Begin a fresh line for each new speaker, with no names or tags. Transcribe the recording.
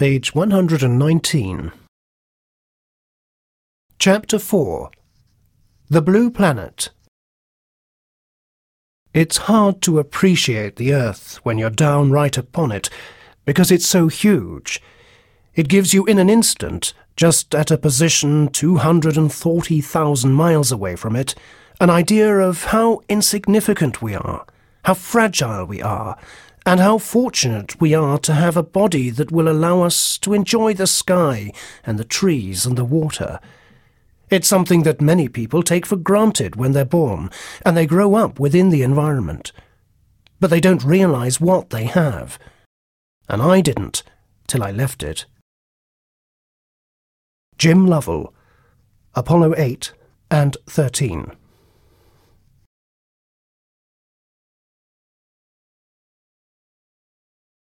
page 119. Chapter 4. The Blue Planet. It's hard to appreciate the Earth when you're down right upon it, because it's so huge. It gives you in an instant, just at a position 240,000 miles away from it, an idea of how insignificant we are, how fragile we are, and how fortunate we are to have a body that will allow us to enjoy the sky and the trees and the water. It's something that many people take for granted when they're born, and they grow up within the environment. But they don't realize what they have. And I didn't, till I left it. Jim Lovell, Apollo 8 and 13.